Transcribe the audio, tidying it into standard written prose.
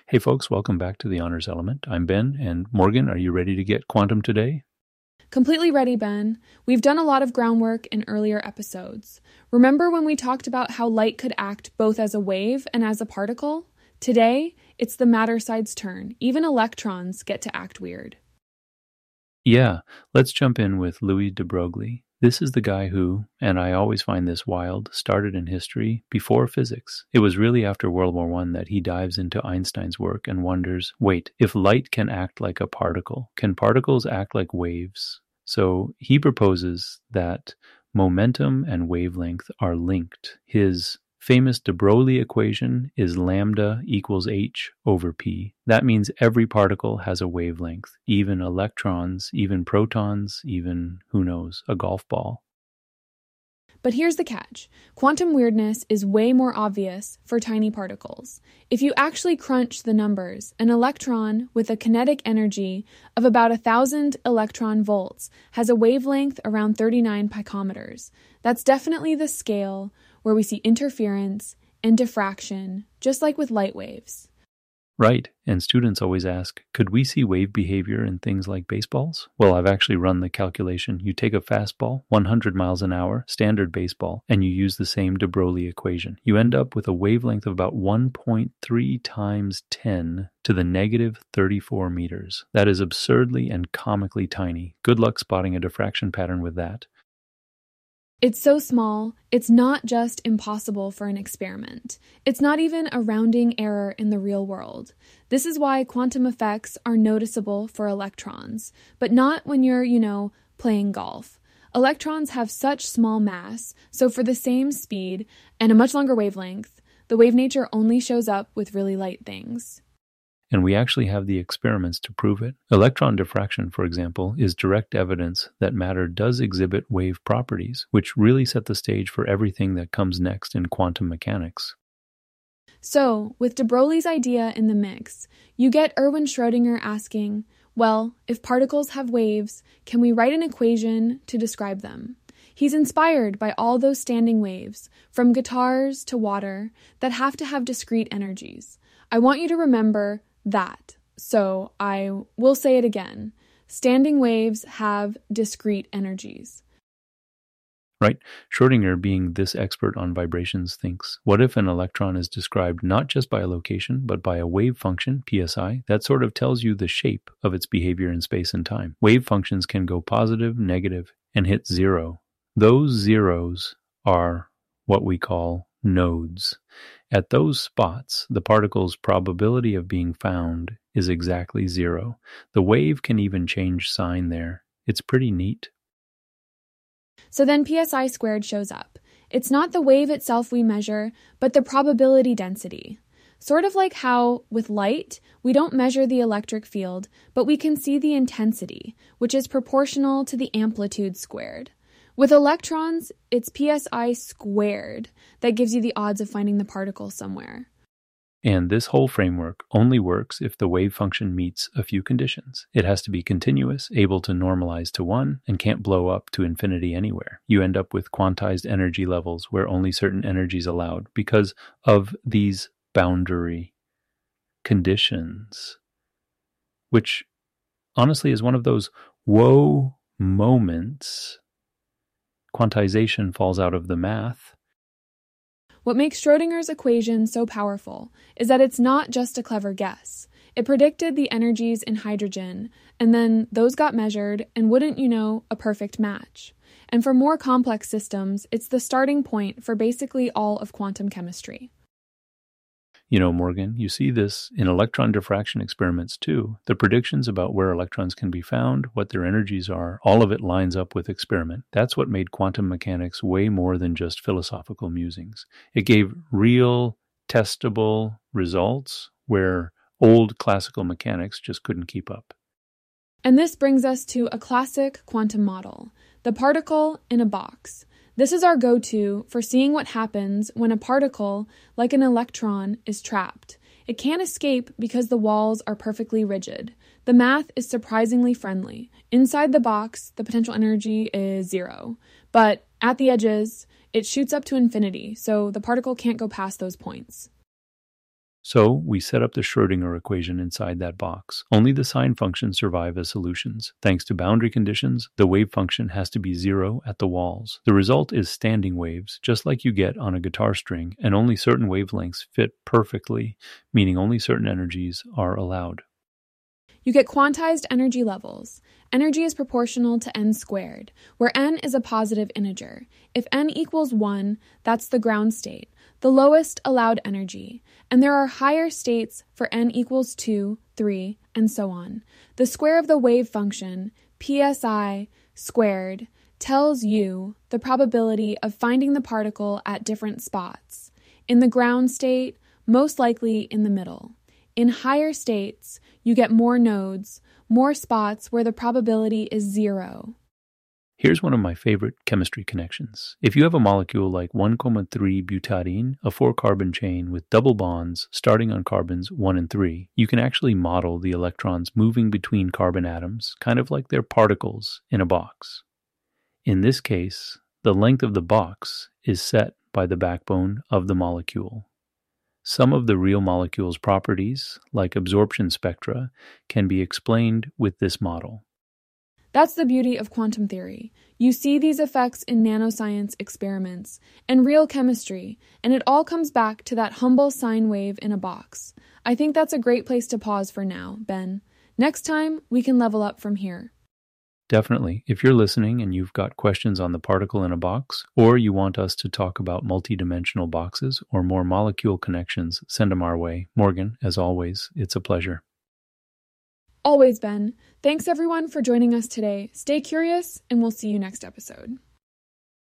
Hey folks, welcome back to the Honors Element. I'm Ben, and Morgan, are you ready to get quantum today? Completely ready, Ben. We've done a lot of groundwork in earlier episodes. Remember when we talked about how light could act both as a wave and as a particle? Today, it's the matter side's turn. Even electrons get to act weird. Yeah, let's jump in with Louis de Broglie. This is the guy who, and I always find this wild, started in history before physics. It was really after World War I that he dives into Einstein's work and wonders, wait, if light can act like a particle, can particles act like waves? So he proposes that momentum and wavelength are linked. His famous de Broglie equation is lambda equals h over p. That means every particle has a wavelength, even electrons, even protons, even, who knows, a golf ball. But here's the catch. Quantum weirdness is way more obvious for tiny particles. If you actually crunch the numbers, an electron with a kinetic energy of about 1,000 electron volts has a wavelength around 39 picometers. That's definitely the scale where we see interference and diffraction, just like with light waves. Right, and students always ask, could we see wave behavior in things like baseballs? Well, I've actually run the calculation. You take a fastball, 100 miles an hour, standard baseball, and you use the same de Broglie equation. You end up with a wavelength of about 1.3 times 10 to the negative 34 meters. That is absurdly and comically tiny. Good luck spotting a diffraction pattern with that. It's so small, it's not just impossible for an experiment. It's not even a rounding error in the real world. This is why quantum effects are noticeable for electrons, but not when you're, playing golf. Electrons have such small mass, so for the same speed and a much longer wavelength, the wave nature only shows up with really light things. And we actually have the experiments to prove it. Electron diffraction, for example, is direct evidence that matter does exhibit wave properties, which really set the stage for everything that comes next in quantum mechanics. So, with de Broglie's idea in the mix, you get Erwin Schrödinger asking, well, if particles have waves, can we write an equation to describe them? He's inspired by all those standing waves, from guitars to water, that have to have discrete energies. I want you to remember that. So I will say it again. Standing waves have discrete energies. Right? Schrödinger, being this expert on vibrations, thinks, what if an electron is described not just by a location, but by a wave function, psi, that sort of tells you the shape of its behavior in space and time. Wave functions can go positive, negative, and hit zero. Those zeros are what we call nodes. At those spots, the particle's probability of being found is exactly zero. The wave can even change sign there. It's pretty neat. So then psi squared shows up. It's not the wave itself we measure, but the probability density. Sort of like how, with light, we don't measure the electric field, but we can see the intensity, which is proportional to the amplitude squared. With electrons, it's psi squared that gives you the odds of finding the particle somewhere. And this whole framework only works if the wave function meets a few conditions. It has to be continuous, able to normalize to 1, and can't blow up to infinity anywhere. You end up with quantized energy levels where only certain energies allowed because of these boundary conditions, which honestly is one of those whoa moments. Quantization falls out of the math. What makes Schrödinger's equation so powerful is that it's not just a clever guess. It predicted the energies in hydrogen, and then those got measured, and wouldn't you know, a perfect match. And for more complex systems, it's the starting point for basically all of quantum chemistry. You know, Morgan, you see this in electron diffraction experiments too. The predictions about where electrons can be found, what their energies are, all of it lines up with experiment. That's what made quantum mechanics way more than just philosophical musings. It gave real, testable results where old classical mechanics just couldn't keep up. And this brings us to a classic quantum model, the particle in a box. This is our go-to for seeing what happens when a particle, like an electron, is trapped. It can't escape because the walls are perfectly rigid. The math is surprisingly friendly. Inside the box, the potential energy is 0. But at the edges, it shoots up to infinity, so the particle can't go past those points. So we set up the Schrödinger equation inside that box. Only the sine functions survive as solutions. Thanks to boundary conditions, the wave function has to be zero at the walls. The result is standing waves, just like you get on a guitar string, and only certain wavelengths fit perfectly, meaning only certain energies are allowed. You get quantized energy levels. Energy is proportional to n squared, where n is a positive integer. If n equals 1, that's the ground state, the lowest allowed energy, and there are higher states for n equals 2, 3, and so on. The square of the wave function, psi squared, tells you the probability of finding the particle at different spots. In the ground state, most likely in the middle. In higher states, you get more nodes, more spots where the probability is 0. Here's one of my favorite chemistry connections. If you have a molecule like 1,3 butadiene, a 4-carbon chain with double bonds starting on carbons 1 and 3, you can actually model the electrons moving between carbon atoms, kind of like they're particles in a box. In this case, the length of the box is set by the backbone of the molecule. Some of the real molecule's properties, like absorption spectra, can be explained with this model. That's the beauty of quantum theory. You see these effects in nanoscience experiments and real chemistry, and it all comes back to that humble sine wave in a box. I think that's a great place to pause for now, Ben. Next time, we can level up from here. Definitely. If you're listening and you've got questions on the particle in a box, or you want us to talk about multidimensional boxes or more molecule connections, send them our way. Morgan, as always, it's a pleasure. Always, Ben. Thanks everyone for joining us today. Stay curious, and we'll see you next episode.